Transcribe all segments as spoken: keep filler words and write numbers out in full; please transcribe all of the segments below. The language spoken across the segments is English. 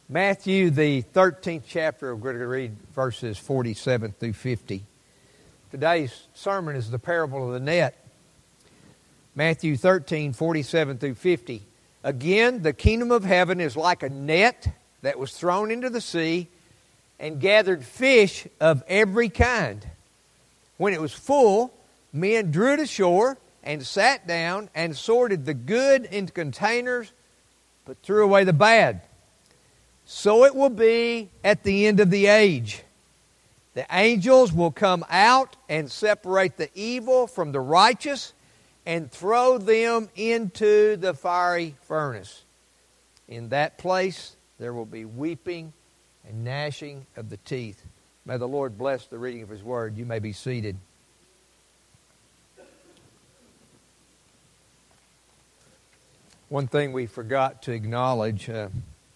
Matthew, the thirteenth chapter, we're going to read verses forty-seven through fifty. Today's sermon is the parable of the net. Matthew thirteen, forty-seven through fifty. Again, the kingdom of heaven is like a net that was thrown into the sea and gathered fish of every kind. When it was full, men drew it ashore and sat down and sorted the good into containers, but threw away the bad. So it will be at the end of the age. The angels will come out and separate the evil from the righteous and throw them into the fiery furnace. In that place there will be weeping and gnashing of the teeth. May the Lord bless the reading of His Word. You may be seated. One thing we forgot to acknowledge, uh,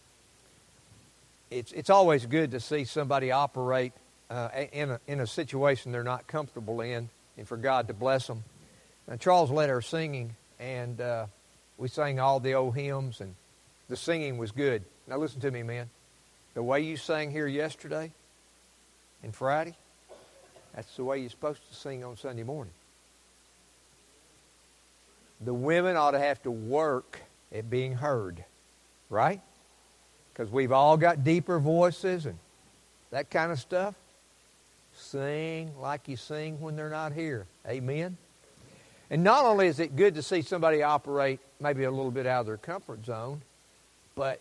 it's it's always good to see somebody operate uh, in a, in a situation they're not comfortable in, and for God to bless them. Now, Charles led our singing, and uh, we sang all the old hymns, and the singing was good. Now listen to me, man. The way you sang here yesterday and Friday, that's the way you're supposed to sing on Sunday morning. The women ought to have to work at being heard, right? Because we've all got deeper voices and that kind of stuff. Sing like you sing when they're not here. Amen? And not only is it good to see somebody operate maybe a little bit out of their comfort zone, but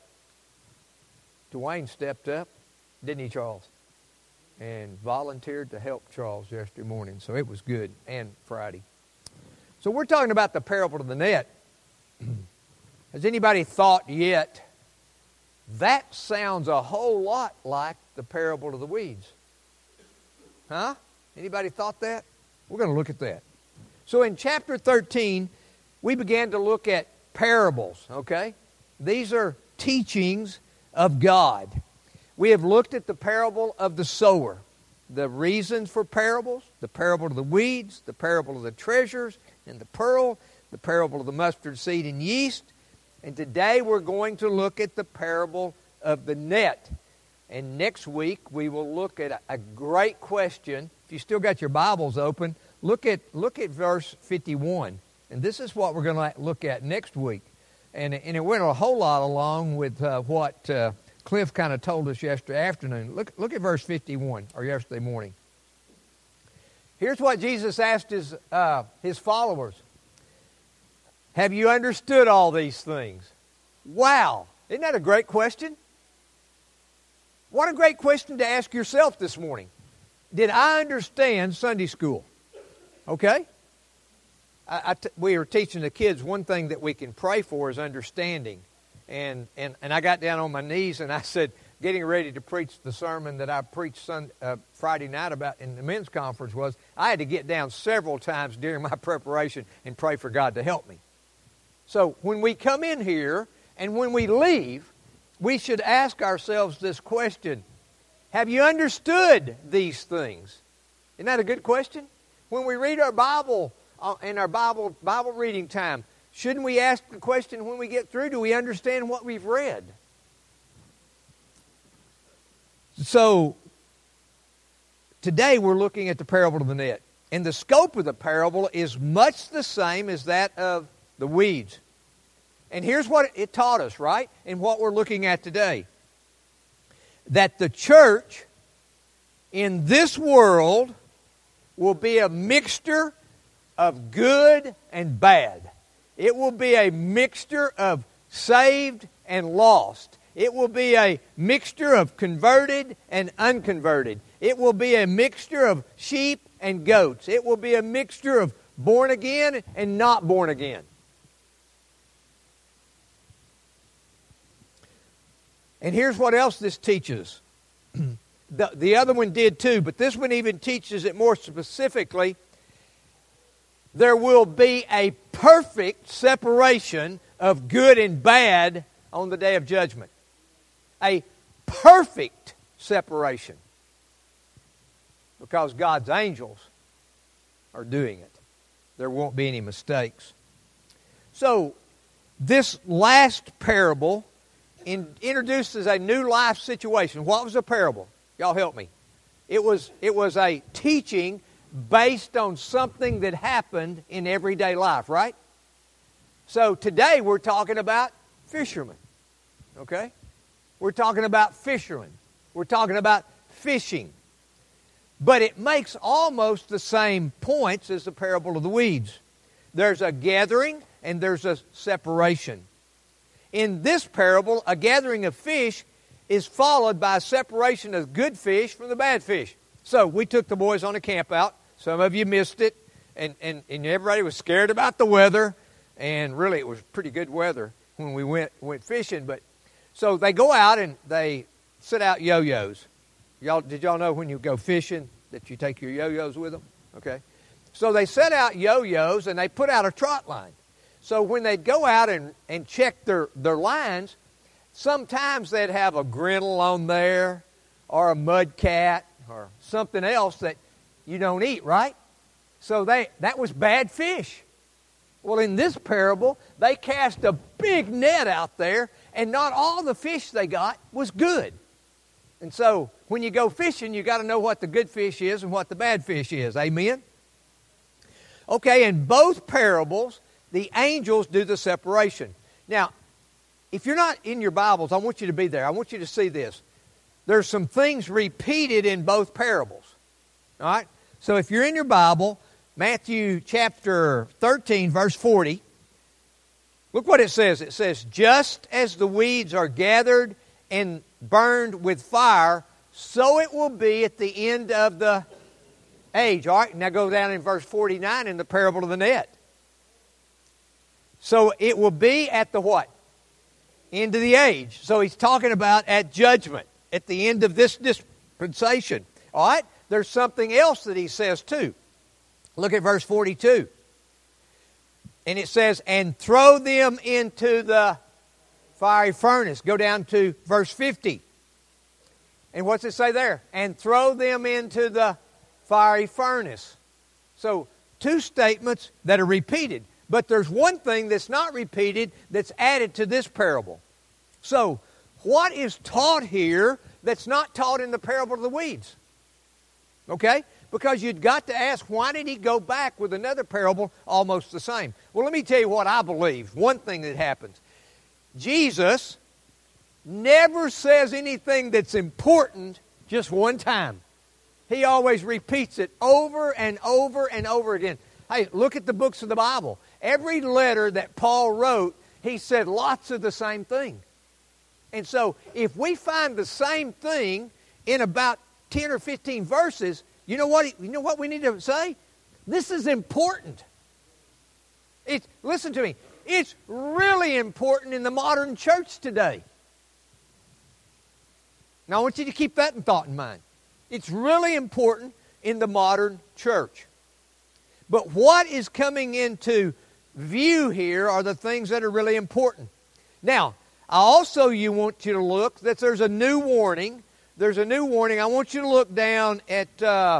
Dwayne stepped up, didn't he, Charles? And volunteered to help Charles yesterday morning. So it was good. And Friday. So we're talking about the parable of the net. Has anybody thought yet, that sounds a whole lot like the parable of the weeds? Huh? Anybody thought that? We're going to look at that. So in chapter thirteen, we began to look at parables, okay? These are teachings of God. We have looked at the parable of the sower, the reasons for parables, the parable of the weeds, the parable of the treasures and the pearl, the parable of the mustard seed and yeast. And today we're going to look at the parable of the net. And next week we will look at a, a great question. If you still got your Bibles open, look at look at verse fifty-one. And this is what we're going to look at next week. And, and it went a whole lot along with uh, what uh, Cliff kind of told us yesterday afternoon. Look, look at verse fifty-one, or yesterday morning. Here's what Jesus asked his, uh, his followers. Have you understood all these things? Wow. Isn't that a great question? What a great question to ask yourself this morning. Did I understand Sunday school? Okay? I, I t- we were teaching the kids one thing that we can pray for is understanding. And, and, and I got down on my knees and I said, getting ready to preach the sermon that I preached Sunday, uh, Friday night about in the men's conference was, I had to get down several times during my preparation and pray for God to help me. So when we come in here and when we leave, we should ask ourselves this question. Have you understood these things? Isn't that a good question? When we read our Bible uh, in our Bible Bible reading time, shouldn't we ask the question when we get through, do we understand what we've read? So today we're looking at the parable of the net. And the scope of the parable is much the same as that of the weeds. And here's what it taught us, right? And what we're looking at today. That the church in this world will be a mixture of good and bad. It will be a mixture of saved and lost. It will be a mixture of converted and unconverted. It will be a mixture of sheep and goats. It will be a mixture of born again and not born again. And here's what else this teaches. the, the other one did too, but this one even teaches it more specifically. There will be a perfect separation of good and bad on the day of judgment. A perfect separation. Because God's angels are doing it. There won't be any mistakes. So, this last parable in, introduces a new life situation. What was the parable? Y'all help me. It was, it was a teaching based on something that happened in everyday life, right? So today we're talking about fishermen, okay? We're talking about fishermen. We're talking about fishing. But it makes almost the same points as the parable of the weeds. There's a gathering and there's a separation. In this parable, a gathering of fish is followed by a separation of good fish from the bad fish. So we took the boys on a camp out. Some of you missed it, and, and, and everybody was scared about the weather, and really it was pretty good weather when we went went fishing. But so they go out and they set out yo-yos. Y'all, did y'all know when you go fishing that you take your yo-yos with them? Okay. So they set out yo-yos and they put out a trot line. So when they'd go out and, and check their, their lines, sometimes they'd have a grinnell on there or a mudcat or something else that you don't eat, right? So they that was bad fish. Well, in this parable, they cast a big net out there, and not all the fish they got was good. And so when you go fishing, you got to know what the good fish is and what the bad fish is. Amen? Okay, in both parables, the angels do the separation. Now, if you're not in your Bibles, I want you to be there. I want you to see this. There's some things repeated in both parables. All right? So if you're in your Bible, Matthew chapter thirteen, verse forty, look what it says. It says, just as the weeds are gathered and burned with fire, so it will be at the end of the age. All right, now go down in verse forty-nine in the parable of the net. So it will be at the what? End of the age. So he's talking about at judgment, at the end of this dispensation. All right, there's something else that he says too. Look at verse forty-two. And it says, and throw them into the fiery furnace. Go down to verse fifty. And what's it say there? And throw them into the fiery furnace. So, two statements that are repeated. But there's one thing that's not repeated that's added to this parable. So, what is taught here that's not taught in the parable of the weeds? Okay? Because you'd got to ask, why did he go back with another parable almost the same? Well, let me tell you what I believe. One thing that happens. Jesus never says anything that's important just one time. He always repeats it over and over and over again. Hey, look at the books of the Bible. Every letter that Paul wrote, he said lots of the same thing. And so, if we find the same thing in about ten or fifteen verses, you know what? You know what we need to say? This is important. It's, listen to me. It's really important in the modern church today. Now, I want you to keep that in thought in mind. It's really important in the modern church. But what is coming into view here are the things that are really important. Now, I also you want you to look that there's a new warning. There's a new warning. I want you to look down at, uh,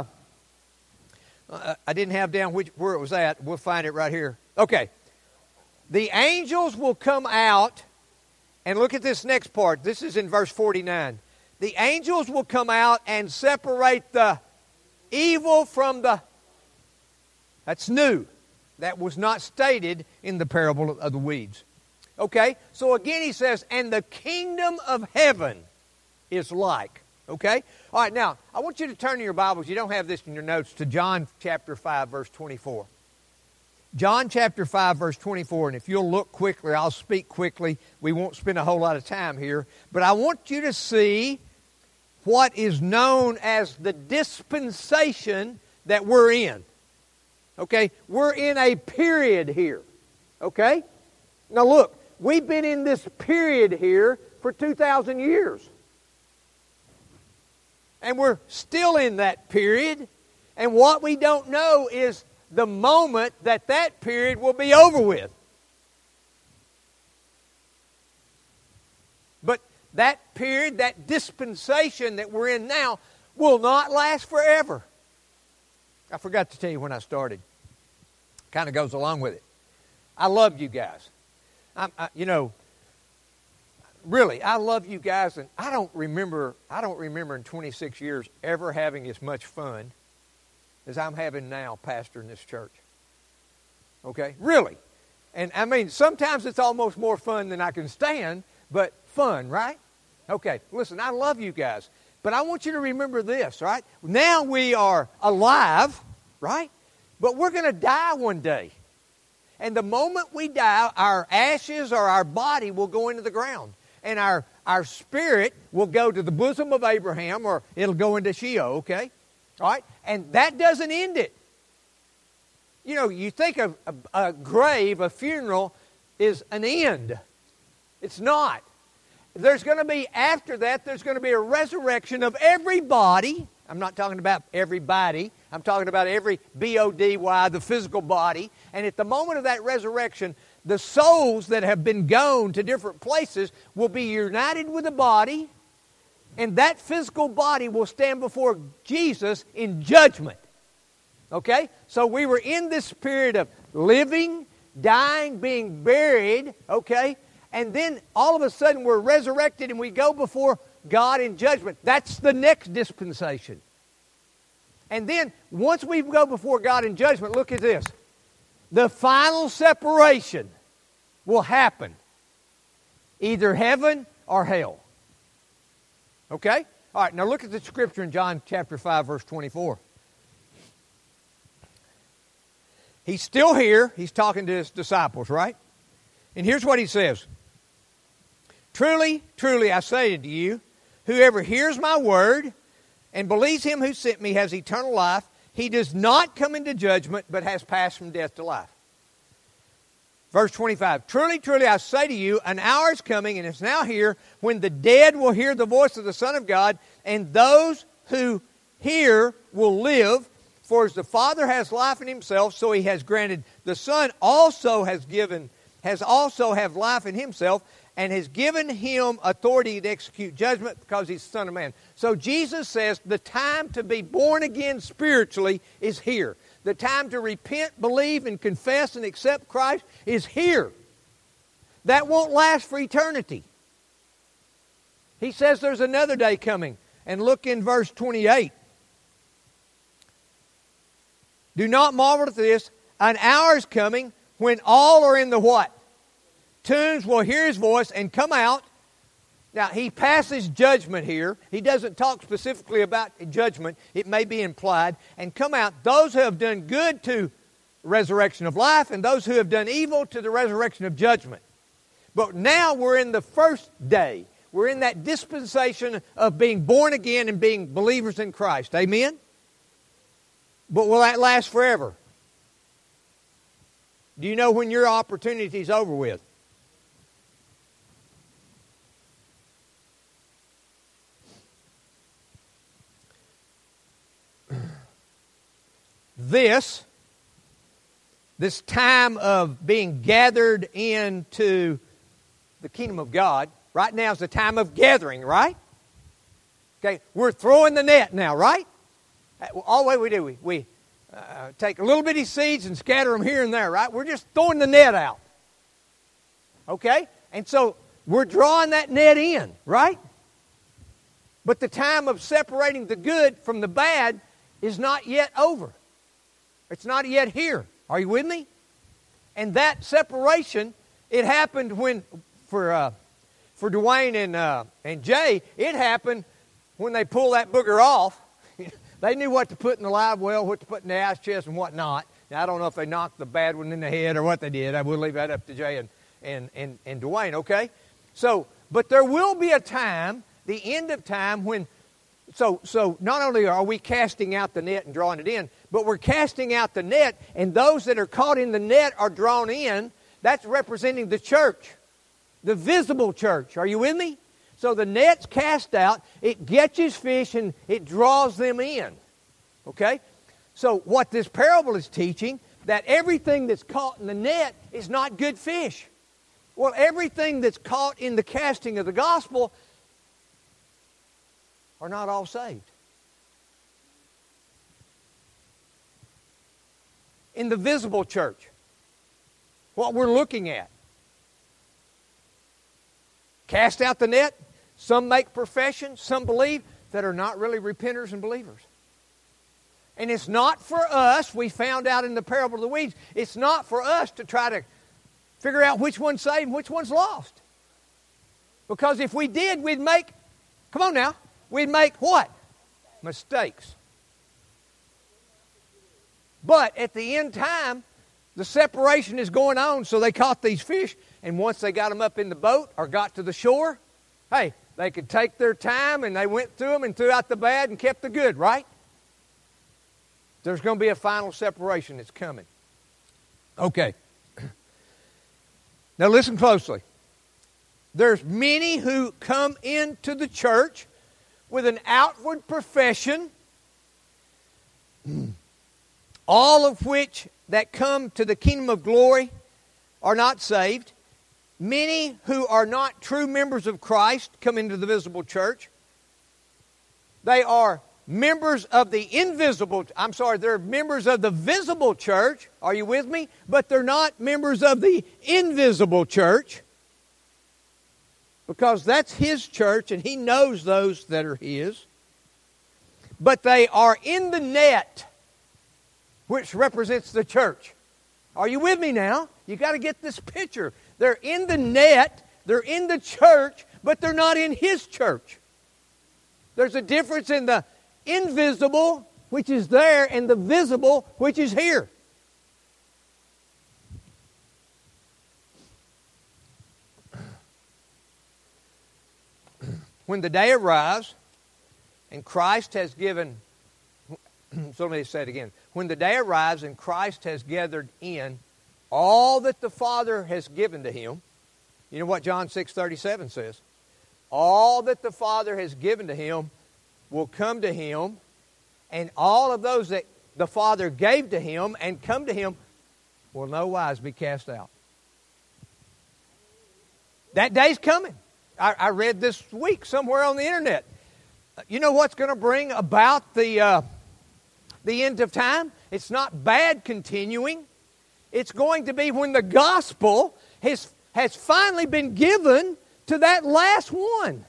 I didn't have down which, where it was at. We'll find it right here. Okay. The angels will come out, and look at this next part. This is in verse forty-nine. The angels will come out and separate the evil from the... That's new. That was not stated in the parable of the weeds. Okay? So again he says, and the kingdom of heaven is like. Okay? All right, now, I want you to turn in your Bibles. You don't have this in your notes, to John chapter five, verse twenty-four. John chapter five, verse twenty-four, and if you'll look quickly, I'll speak quickly. We won't spend a whole lot of time here. But I want you to see what is known as the dispensation that we're in. Okay? We're in a period here. Okay? Now look, we've been in this period here for two thousand years. And we're still in that period. And what we don't know is the moment that that period will be over with. But that period, that dispensation that we're in now, will not last forever. I forgot to tell you when I started. Kind of goes along with it. I love you guys. I'm, I, you know, really, I love you guys, and I don't remember, I don't remember in twenty-six years ever having as much fun as I'm having now pastoring this church. Okay? Really. And I mean, sometimes it's almost more fun than I can stand, but fun, right? Okay, listen, I love you guys. But I want you to remember this, right? Now we are alive, right? But we're going to die one day. And the moment we die, our ashes or our body will go into the ground. And our, our spirit will go to the bosom of Abraham, or it'll go into Sheol, okay? All right? And that doesn't end it. You know, you think of a, a grave, a funeral, is an end. It's not. There's going to be, after that, there's going to be a resurrection of everybody. I'm not talking about everybody. I'm talking about every B O D Y, the physical body. And at the moment of that resurrection, the souls that have been gone to different places will be united with the body, and that physical body will stand before Jesus in judgment. Okay? So we were in this period of living, dying, being buried, okay? And then all of a sudden we're resurrected and we go before God in judgment. That's the next dispensation. And then once we go before God in judgment, look at this. The final separation will happen. Either heaven or hell. Okay? All right, now look at the scripture in John chapter five, verse twenty-four. He's still here. He's talking to his disciples, right? And here's what he says. Truly, truly, I say to you, whoever hears my word and believes him who sent me has eternal life. He does not come into judgment, but has passed from death to life. Verse twenty-five, truly, truly, I say to you, an hour is coming, and is now here, when the dead will hear the voice of the Son of God, and those who hear will live. For as the Father has life in himself, so he has granted the Son also has given, has also have life in himself, and has given him authority to execute judgment because he's the Son of Man. So Jesus says the time to be born again spiritually is here. The time to repent, believe, and confess and accept Christ is here. That won't last for eternity. He says there's another day coming. And look in verse twenty-eight. Do not marvel at this. An hour is coming when all are in the what? Tombs will hear his voice and come out. Now, he passes judgment here. He doesn't talk specifically about judgment. It may be implied. And come out, those who have done good to resurrection of life, and those who have done evil to the resurrection of judgment. But now we're in the first day. We're in that dispensation of being born again and being believers in Christ. Amen? But will that last forever? Do you know when your opportunity is over with? This, this time of being gathered into the kingdom of God, right now is the time of gathering, right? Okay, we're throwing the net now, right? All the way we do, we, we uh, take a little bitty seeds and scatter them here and there, right? We're just throwing the net out. Okay? And so we're drawing that net in, right? But the time of separating the good from the bad is not yet over. It's not yet here. Are you with me? And that separation, it happened when, for uh, for Dwayne and uh, and Jay, it happened when they pulled that booger off. They knew what to put in the live well, what to put in the ice chest, and what not. Now, I don't know if they knocked the bad one in the head or what they did. I will leave that up to Jay and, and, and, and Dwayne, okay? So, but there will be a time, the end of time, when, so, so not only are we casting out the net and drawing it in, but we're casting out the net, and those that are caught in the net are drawn in. That's representing the church, the visible church. Are you with me? So the net's cast out, it catches fish, and it draws them in. Okay? So what this parable is teaching, that everything that's caught in the net is not good fish. Well, everything that's caught in the casting of the gospel are not all saved. In the visible church, what we're looking at, cast out the net. Some make profession, some believe, that are not really repenters and believers. And it's not for us, we found out in the parable of the weeds, it's not for us to try to figure out which one's saved and which one's lost. Because if we did, we'd make, come on now, we'd make what? Mistakes. But at the end time, the separation is going on, so they caught these fish, and once they got them up in the boat or got to the shore, hey, they could take their time, and they went through them and threw out the bad and kept the good, right? There's going to be a final separation that's coming. Okay. Now listen closely. There's many who come into the church with an outward profession, all of which that come to the kingdom of glory are not saved. Many who are not true members of Christ come into the visible church. They are members of the invisible, I'm sorry, they're members of the visible church. Are you with me? But they're not members of the invisible church. Because that's His church and He knows those that are His. But they are in the net, which represents the church. Are you with me now? You got to get this picture. They're in the net, they're in the church, but they're not in His church. There's a difference in the invisible, which is there, and the visible, which is here. When the day arrives, and Christ has given, so let me say it again. When the day arrives and Christ has gathered in all that the Father has given to Him, you know what John six thirty-seven says? All that the Father has given to Him will come to Him, and all of those that the Father gave to Him and come to Him will no wise be cast out. That day's coming. I, I read this week somewhere on the internet. You know what's going to bring about the uh, the end of time? It's not bad continuing. It's going to be when the gospel has, has finally been given to that last one.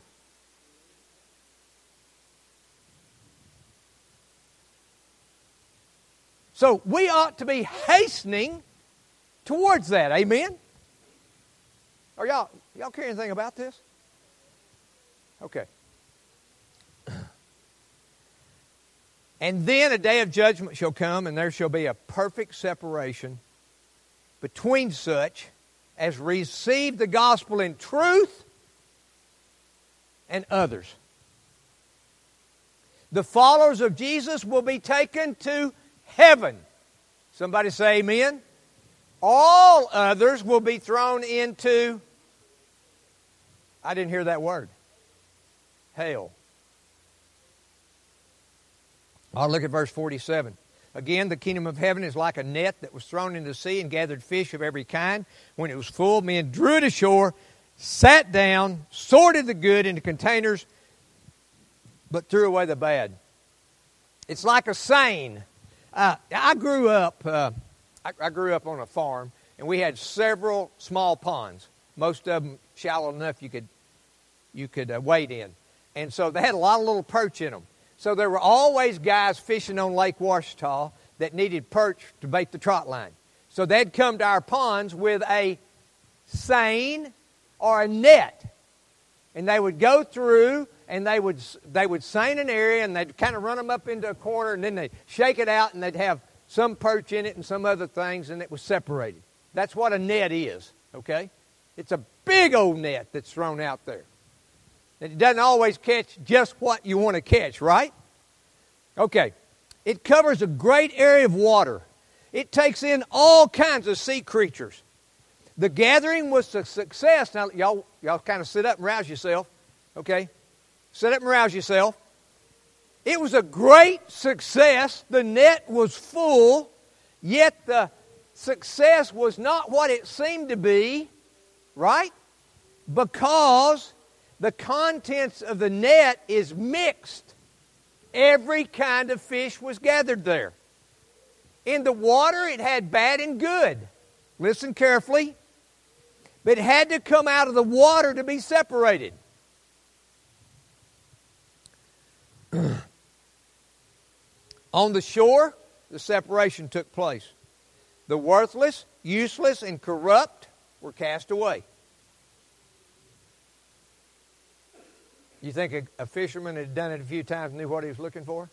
So we ought to be hastening towards that. Amen? Are y'all, y'all care anything about this? Okay. And then a day of judgment shall come, and there shall be a perfect separation between such as receive the gospel in truth and others. The followers of Jesus will be taken to heaven. Somebody say amen. All others will be thrown into, I didn't hear that word, hell. I'll look at verse forty-seven. Again, the kingdom of heaven is like a net that was thrown into the sea and gathered fish of every kind. When it was full, men drew it ashore, sat down, sorted the good into containers, but threw away the bad. It's like a seine. Uh, I grew up. Uh, I, I grew up on a farm, and we had several small ponds. Most of them shallow enough you could you could uh, wade in, and so they had a lot of little perch in them. So there were always guys fishing on Lake Ouachita that needed perch to bait the trot line. So they'd come to our ponds with a seine or a net. And they would go through and they would they would seine an area and they'd kind of run them up into a corner and then they'd shake it out and they'd have some perch in it and some other things and it was separated. That's what a net is, okay? It's a big old net that's thrown out there. It doesn't always catch just what you want to catch, right? Okay. It covers a great area of water. It takes in all kinds of sea creatures. The gathering was a success. Now, y'all, y'all kind of sit up and rouse yourself. Okay? Sit up and rouse yourself. It was a great success. The net was full, yet the success was not what it seemed to be, right? Because the contents of the net is mixed. Every kind of fish was gathered there. In the water, it had bad and good. Listen carefully. but it had to come out of the water to be separated. On the shore, the separation took place. The worthless, useless, and corrupt were cast away. You think a, a fisherman had done it a few times and knew what he was looking for?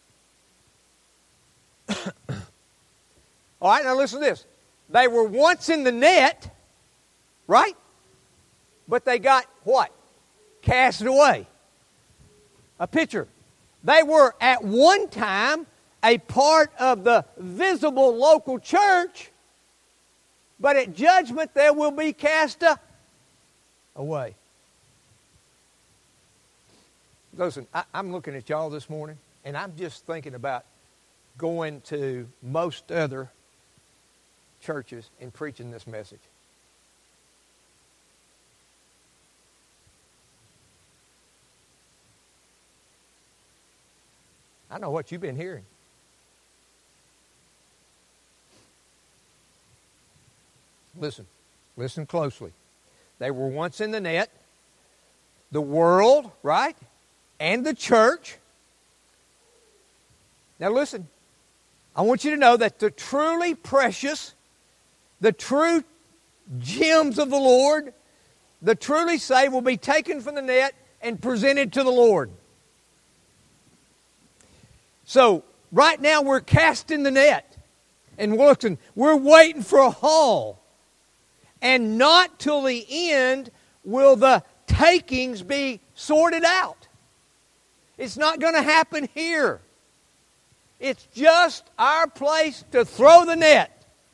All right, now listen to this. They were once in the net, right? But they got what? Cast away. A picture. They were at one time a part of the visible local church, but at judgment they will be cast away. Listen, I, I'm looking at y'all this morning, and I'm just thinking about going to most other churches and preaching this message. I know what you've been hearing. Listen, listen closely. They were once in the net, the world, right? And the church. Now listen, I want you to know that the truly precious, the true gems of the Lord, the truly saved will be taken from the net and presented to the Lord. So, right now we're casting the net. And we're looking, we're waiting for a haul. And not till the end will the takings be sorted out. It's not going to happen here. It's just our place to throw the net.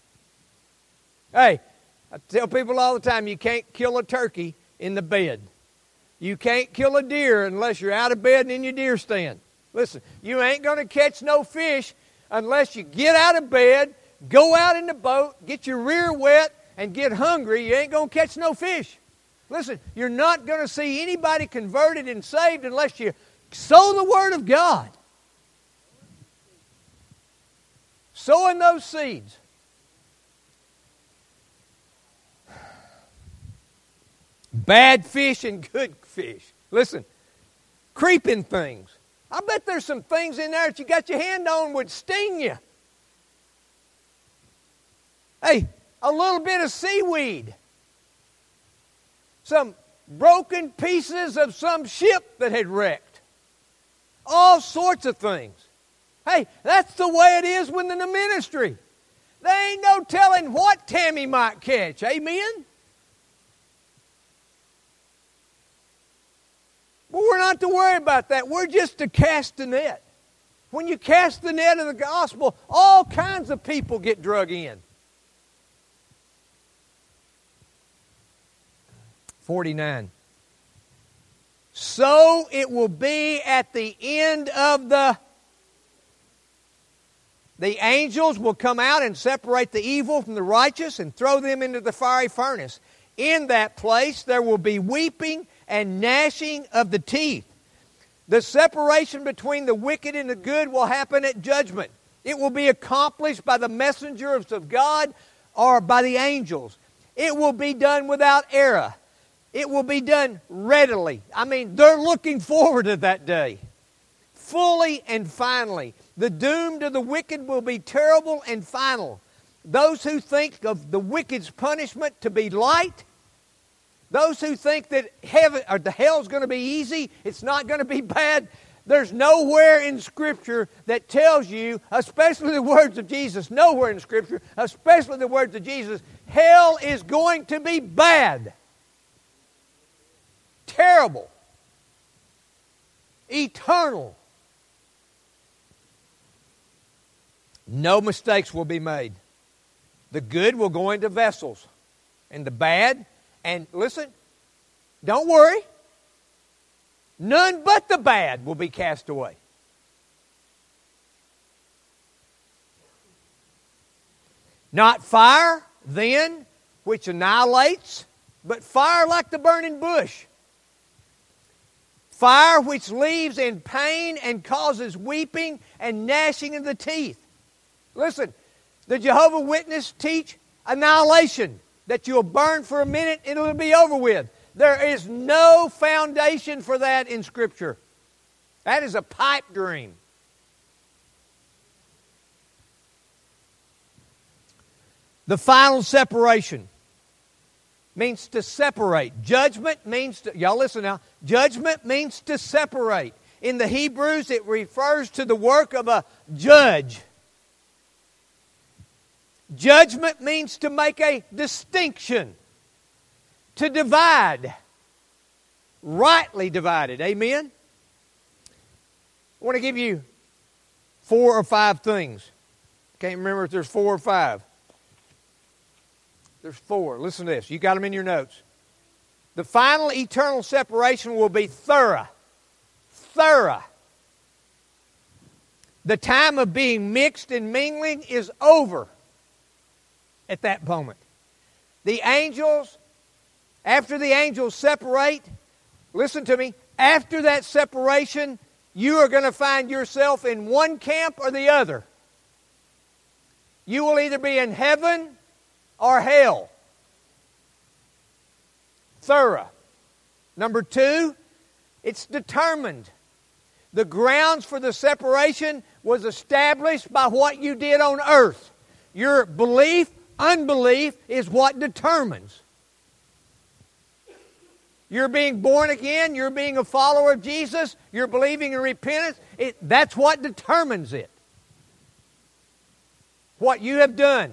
Hey, I tell people all the time, you can't kill a turkey in the bed. You can't kill a deer unless you're out of bed and in your deer stand. Listen, you ain't going to catch no fish unless you get out of bed, go out in the boat, get your rear wet, and get hungry. You ain't going to catch no fish. Listen, you're not going to see anybody converted and saved unless you sow the Word of God. Sowing those seeds. Bad fish and good fish. Listen, creeping things. I bet there's some things in there that you got your hand on would sting you. Hey, a little bit of seaweed. Some broken pieces of some ship that had wrecked. All sorts of things. Hey, that's the way it is within the ministry. There ain't no telling what Tammy might catch. Amen? But we're not to worry about that. We're just to cast the net. When you cast the net of the gospel, all kinds of people get drug in. forty-nine. So it will be at the end of the... The angels will come out and separate the evil from the righteous and throw them into the fiery furnace. In that place there will be weeping and gnashing of the teeth. The separation between the wicked and the good will happen at judgment. It will be accomplished by the messengers of God or by the angels. It will be done without error. It will be done readily. I mean, they're looking forward to that day. Fully and finally. The doom to the wicked will be terrible and final. Those who think of the wicked's punishment to be light, those who think that heaven or the hell's going to be easy, it's not going to be bad, there's nowhere in Scripture that tells you, especially the words of Jesus, nowhere in Scripture, especially the words of Jesus, hell is going to be bad. Terrible. Eternal. No mistakes will be made. The good will go into vessels. And the bad, and listen, don't worry. None but the bad will be cast away. Not fire, then, which annihilates, but fire like the burning bush. Fire which leaves in pain and causes weeping and gnashing of the teeth. Listen, the Jehovah's Witnesses teach annihilation. that you'll burn for a minute and it'll be over with. There is no foundation for that in Scripture. That is a pipe dream. The final separation means to separate. Judgment means to, y'all listen now, judgment means to separate. In the Hebrews, it refers to the work of a judge. Judgment means to make a distinction, to divide, rightly divided. Amen? I want to give you four or five things. Can't remember if there's four or five. There's four. Listen to this. You got them in your notes. The final eternal separation will be thorough. Thorough. The time of being mixed and mingling is over at that moment. The angels, after the angels separate, listen to me, after that separation, you are going to find yourself in one camp or the other. You will either be in heaven or hell. Thorough. Number two, it's determined. The grounds for the separation was established by what you did on earth. Your belief, unbelief is what determines. You're being born again, you're being a follower of Jesus, you're believing in repentance, it, that's what determines it. What you have done.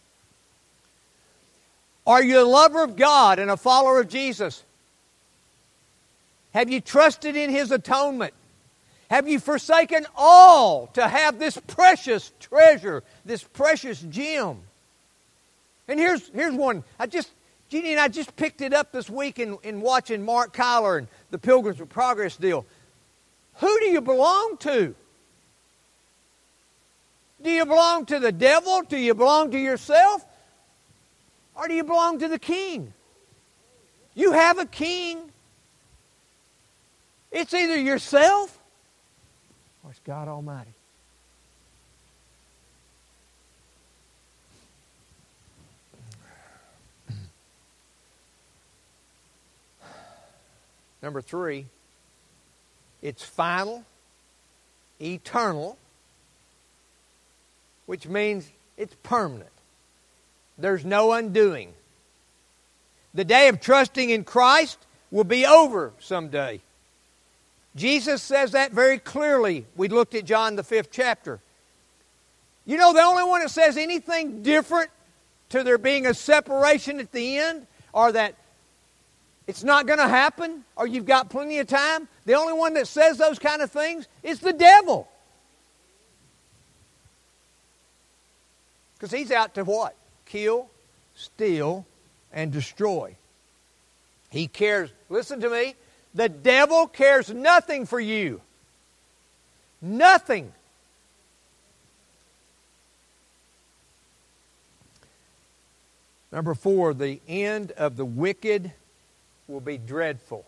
Are you a lover of God and a follower of Jesus? Have you trusted in His atonement? Have you forsaken all to have this precious treasure, this precious gem? And here's, here's one. I just, Jeannie and I just picked it up this week in, in watching Mark Kyler and the Pilgrims of Progress deal. Who do you belong to? Do you belong to the devil? Do you belong to yourself? Or do you belong to the King? You have a King. It's either yourself or it's God Almighty. Number three, it's final, eternal, which means it's permanent. There's no undoing. The day of trusting in Christ will be over someday. Jesus says that very clearly. We looked at John the fifth chapter. You know, the only one that says anything different to there being a separation at the end, or that it's not going to happen, or you've got plenty of time, the only one that says those kind of things is the devil. Because he's out to what? Kill, steal, and destroy. He cares, listen to me, the devil cares nothing for you. Nothing. Number four, the end of the wicked will be dreadful.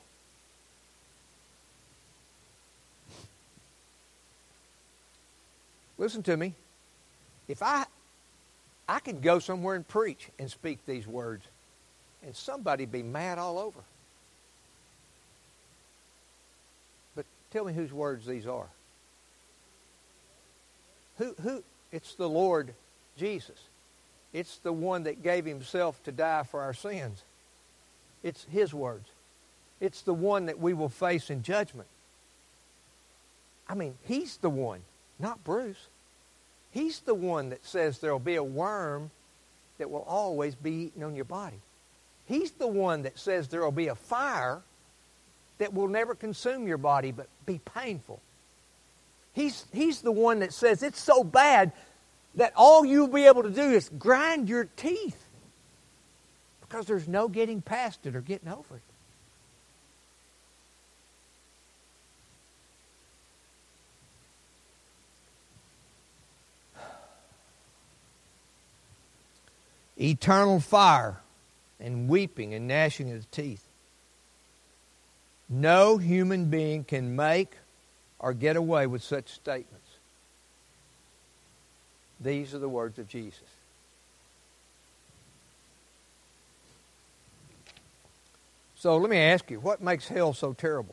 Listen to me. If I I could go somewhere and preach and speak these words, and somebody be mad all over. But tell me whose words these are. Who who it's the Lord Jesus. It's the one that gave Himself to die for our sins. It's His words. It's the one that we will face in judgment. I mean, He's the one, not Bruce. He's the one that says there will be a worm that will always be eaten on your body. He's the one that says there will be a fire that will never consume your body but be painful. He's, he's the one that says it's so bad that all you'll be able to do is grind your teeth because there's no getting past it or getting over it. Eternal fire and weeping and gnashing of the teeth. No human being can make or get away with such statements. These are the words of Jesus. So let me ask you, what makes hell so terrible?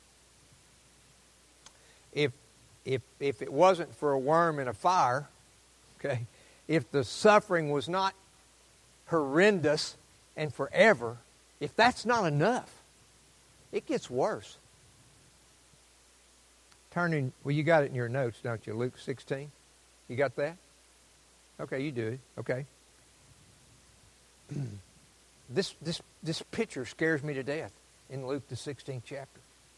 If, if, if it wasn't for a worm in a fire, okay, if the suffering was not horrendous and forever, if that's not enough, it gets worse. Turning, well, you got it in your notes, don't you? Luke sixteen. You got that? Okay, you do it. Okay. This this this picture scares me to death in Luke the sixteenth chapter.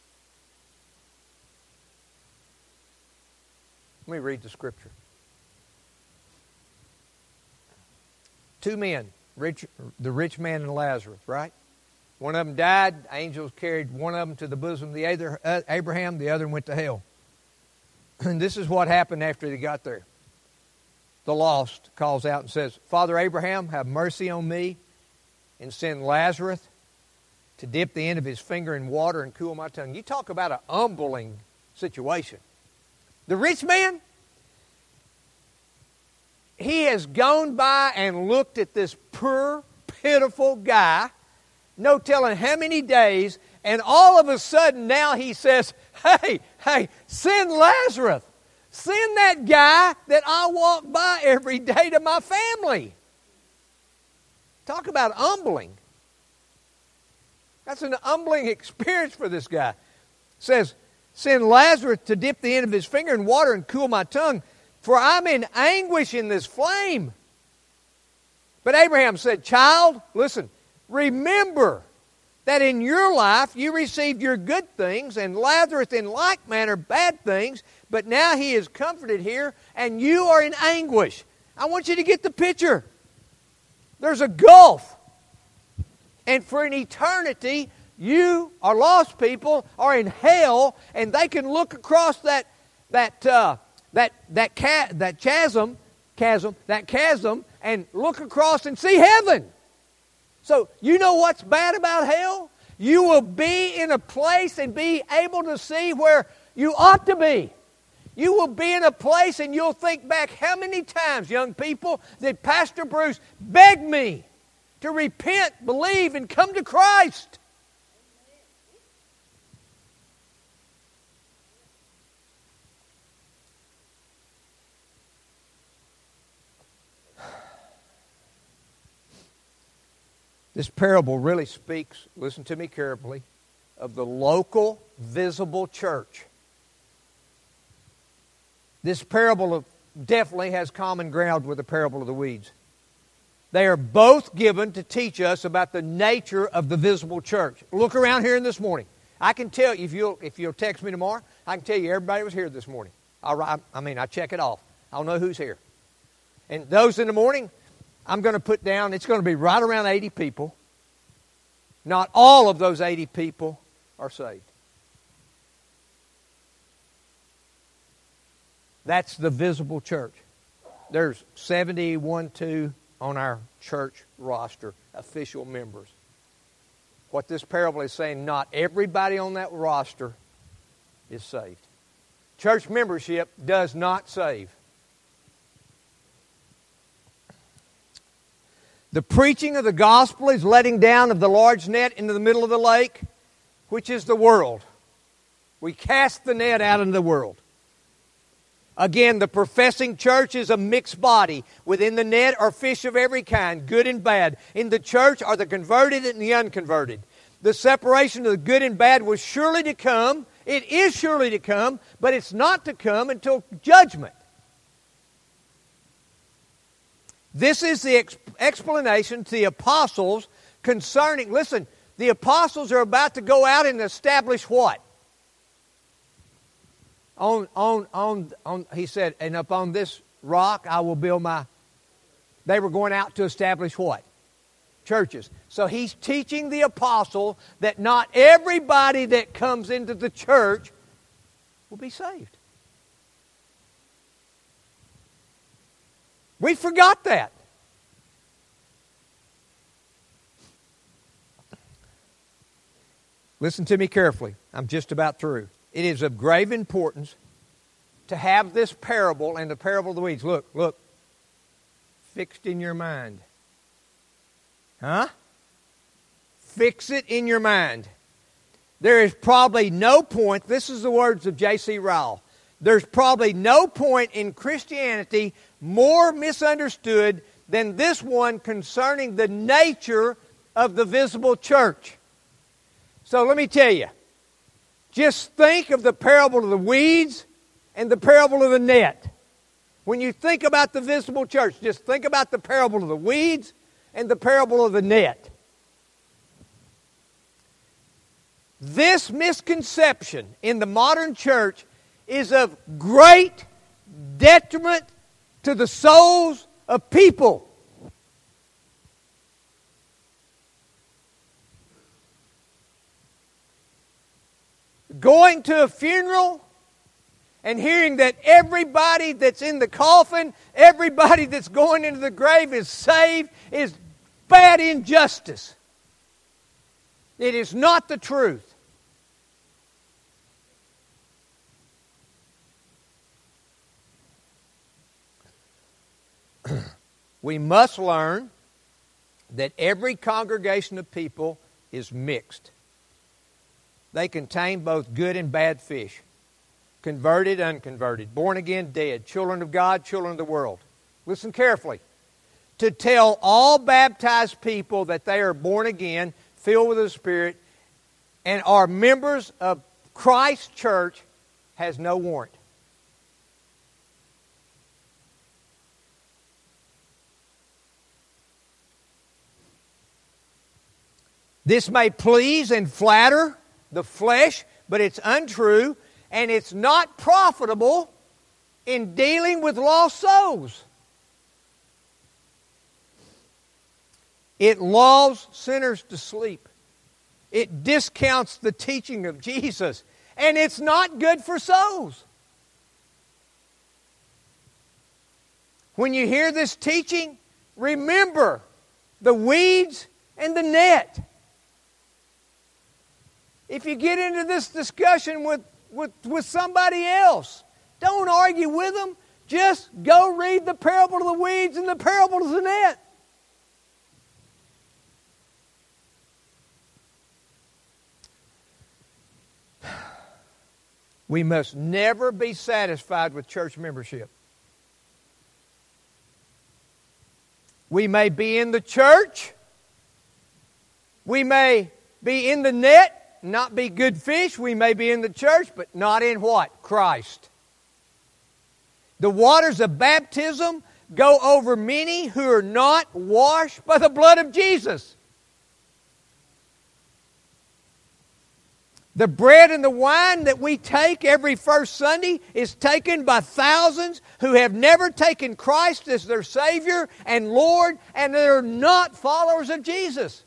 Let me read the scripture. Two men, rich, the rich man and Lazarus, right? One of them died. Angels carried one of them to the bosom of the other, uh, Abraham. The other went to hell. And this is what happened after they got there. The lost calls out and says, Father Abraham, have mercy on me and send Lazarus to dip the end of his finger in water and cool my tongue. You talk about an humbling situation. The rich man, he has gone by and looked at this poor, pitiful guy, no telling how many days, and all of a sudden now he says, hey, hey, send Lazarus. Send that guy that I walk by every day to my family. Talk about humbling. That's an humbling experience for this guy. It says, send Lazarus to dip the end of his finger in water and cool my tongue, for I'm in anguish in this flame. But Abraham said, child, listen, remember that in your life you received your good things, and Lazarus in like manner bad things, but now he is comforted here, and you are in anguish. I want you to get the picture. There's a gulf. And for an eternity, you are lost people, are in hell, and they can look across that that uh, that that ca- that chasm, chasm, that chasm, and look across and see heaven. So you know what's bad about hell? You will be in a place and be able to see where you ought to be. You will be in a place and you'll think back, how many times, young people, did Pastor Bruce beg me to repent, believe, and come to Christ? This parable really speaks, listen to me carefully, of the local visible church. This parable of, definitely has common ground with the parable of the weeds. They are both given to teach us about the nature of the visible church. Look around here this morning. I can tell you, if you'll, if you'll text me tomorrow, I can tell you everybody was here this morning. I'll, I mean, I check it off. I'll know who's here. And those in the morning, I'm going to put down, it's going to be right around eighty people. Not all of those eighty people are saved. That's the visible church. There's seventy-one, two on our church roster, official members. What this parable is saying, not everybody on that roster is saved. Church membership does not save. The preaching of the gospel is letting down of the large net into the middle of the lake, which is the world. We cast the net out into the world. Again, the professing church is a mixed body. Within the net are fish of every kind, good and bad. In the church are the converted and the unconverted. The separation of the good and bad was surely to come. It is surely to come, but it's not to come until judgment. This is the ex- explanation to the apostles concerning, listen, the apostles are about to go out and establish what? On, on, on, on, he said, and upon this rock I will build my... They were going out to establish what? Churches. So he's teaching the apostle that not everybody that comes into the church will be saved. We forgot that. Listen to me carefully. I'm just about through. It is of grave importance to have this parable and the parable of the weeds. Look, look. Fixed in your mind. Huh? fix it in your mind. There is probably no point, this is the words of J C Ryle, there's probably no point in Christianity more misunderstood than this one concerning the nature of the visible church. So let me tell you, just think of the parable of the weeds and the parable of the net. When you think about the visible church, just think about the parable of the weeds and the parable of the net. This misconception in the modern church is of great detriment to the souls of people. Going to a funeral and hearing that everybody that's in the coffin, everybody that's going into the grave is saved is bad injustice. It is not the truth. We must learn that every congregation of people is mixed. They contain both good and bad fish, converted, unconverted, born again, dead, children of God, children of the world. Listen carefully. To tell all baptized people that they are born again, filled with the Spirit, and are members of Christ's church has no warrant. This may please and flatter the flesh, but it's untrue, and it's not profitable in dealing with lost souls. It lulls sinners to sleep. It discounts the teaching of Jesus, and it's not good for souls. When you hear this teaching, remember the weeds and the net. If you get into this discussion with, with, with somebody else, don't argue with them. Just go read the parable of the weeds and the parable of the net. We must never be satisfied with church membership. We may be in the church. We may be in the net, not be good fish. We may be in the church, but not in what? Christ. The waters of baptism go over many who are not washed by the blood of Jesus. The bread and the wine that we take every first Sunday is taken by thousands who have never taken Christ as their Savior and Lord, and they're not followers of Jesus.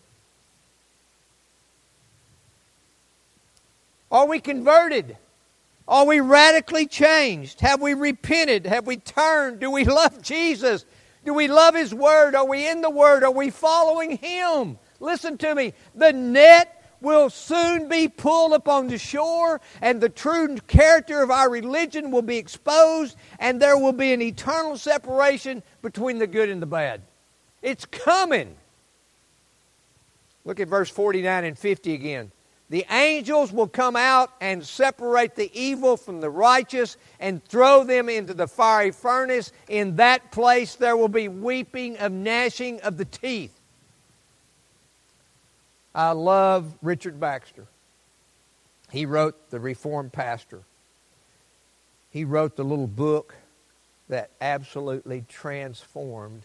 Are we converted? Are we radically changed? Have we repented? Have we turned? Do we love Jesus? Do we love His Word? Are we in the Word? Are we following Him? Listen to me. The net will soon be pulled upon the shore, and the true character of our religion will be exposed, and there will be an eternal separation between the good and the bad. It's coming. Look at verse forty-nine and fifty again. The angels will come out and separate the evil from the righteous and throw them into the fiery furnace. In that place there will be weeping and gnashing of the teeth. I love Richard Baxter. He wrote The Reformed Pastor. He wrote the little book that absolutely transformed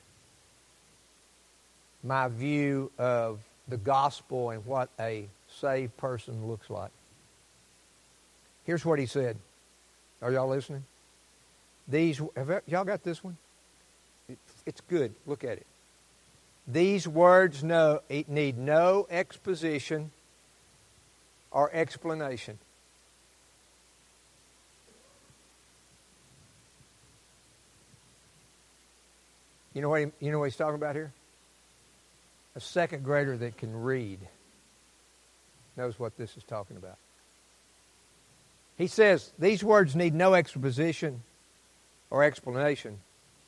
my view of the gospel and what a saved person looks like. Here's what he said. Are y'all listening? These have y'all got this one? It's good. Look at it. These words no, need no exposition or explanation. You know what he, you know what he's talking about here? A second grader that can read knows what this is talking about. He says these words need no exposition or explanation,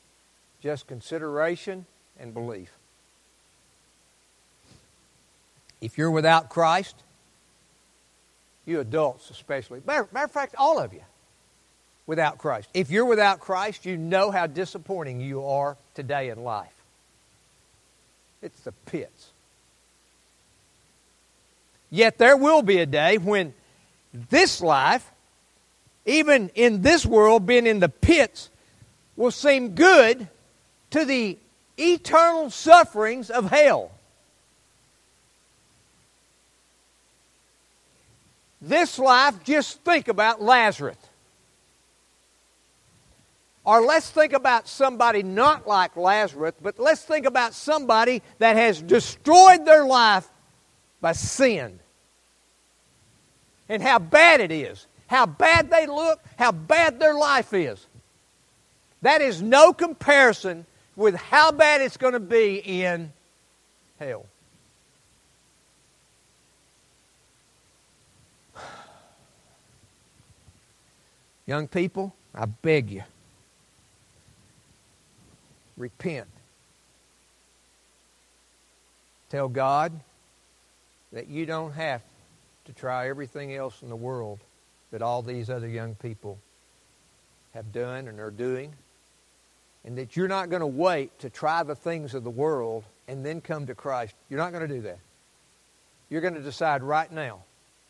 just consideration and belief. If you're without Christ, you adults especially, matter, matter of fact, all of you, without Christ. If you're without Christ, you know how disappointing you are today in life. It's the pits. Yet there will be a day when this life, even in this world, being in the pits, will seem good to the eternal sufferings of hell. This life, just think about Lazarus. Or let's think about somebody not like Lazarus, but let's think about somebody that has destroyed their life by sin. And how bad it is. How bad they look, how bad their life is. That is no comparison with how bad it's going to be in hell. Young people, I beg you, repent. Tell God that you don't have to try everything else in the world that all these other young people have done and are doing, and that you're not going to wait to try the things of the world and then come to Christ. You're not going to do that. You're going to decide right now,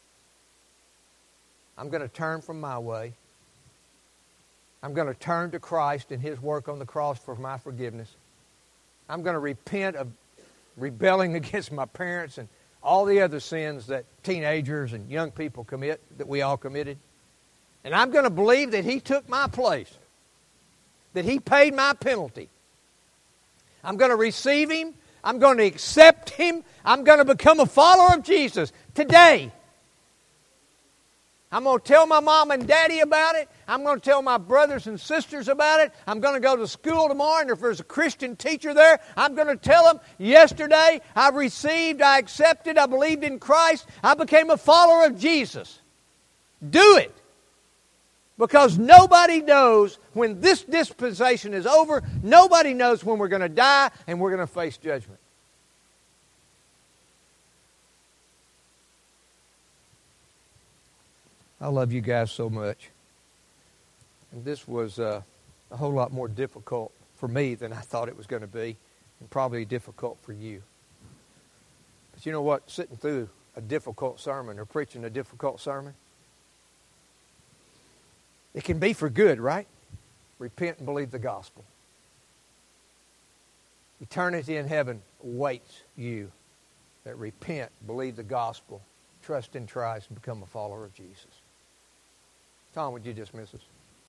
I'm going to turn from my way. I'm going to turn to Christ and His work on the cross for my forgiveness. I'm going to repent of rebelling against my parents and all the other sins that teenagers and young people commit, that we all committed. And I'm going to believe that He took my place, that He paid my penalty. I'm going to receive Him. I'm going to accept Him. I'm going to become a follower of Jesus today. I'm going to tell my mom and daddy about it. I'm going to tell my brothers and sisters about it. I'm going to go to school tomorrow, and if there's a Christian teacher there, I'm going to tell them, yesterday I received, I accepted, I believed in Christ, I became a follower of Jesus. Do it. Because nobody knows when this dispensation is over, nobody knows when we're going to die and we're going to face judgment. I love you guys so much. And this was uh, a whole lot more difficult for me than I thought it was going to be, and probably difficult for you. But you know what? Sitting through a difficult sermon or preaching a difficult sermon, it can be for good, right? Repent and believe the gospel. Eternity in heaven awaits you that repent, believe the gospel, trust in Christ, and become a follower of Jesus. Tom, would you dismiss us?